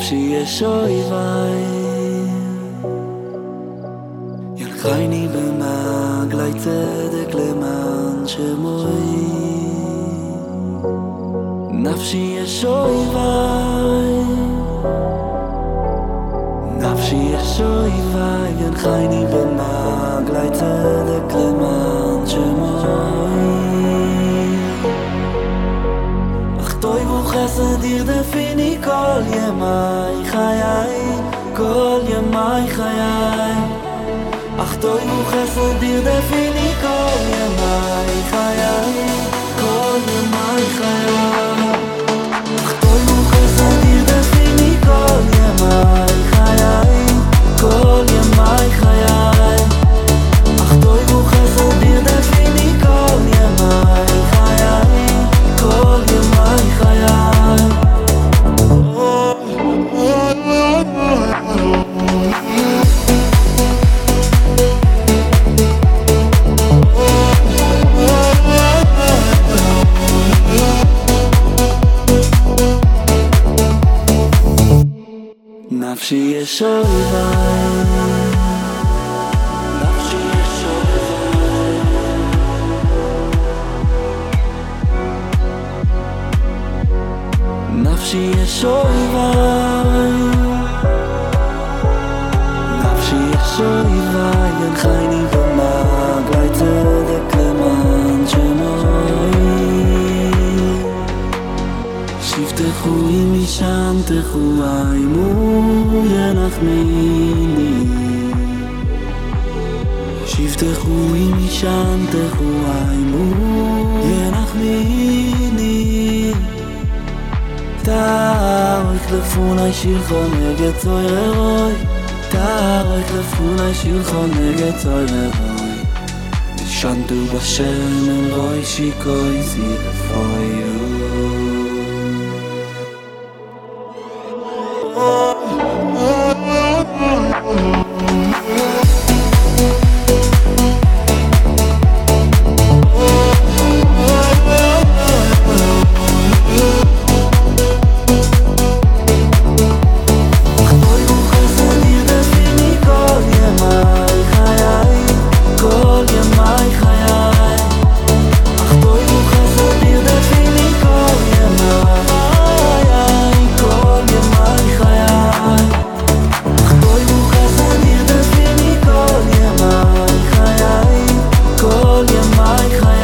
נפשי ישוי ילכני במעגלי צדק למען שמוי נפשי ישוי ילכני במעגלי צדק למען שמוי אך תויבו חסד ירדפיני כל ימי חיי כל ימי חיי אך תויבו חסד ירדפיני כל ימי חיי כל ימי חיי אך תויבו חסד ירדפיני כל ימי חיי כל ימי חיי אך תויבו חסד ירדפיני כל ימי חיי כל ימי חיי נפשי ישוי נפשי ישוי ילכני במעגלי צדק למען שמוי שיפתחו עמי שנתחו עימו ינחמיני שיפתחו עמי שנתחו עימו ינחמיני תאריך לפוני שילכו נגד צוירוי תאריך לפוני שילכו נגד צוירוי נשנתו בשם אין רוי שיקוי זירפויו כל ימי חיי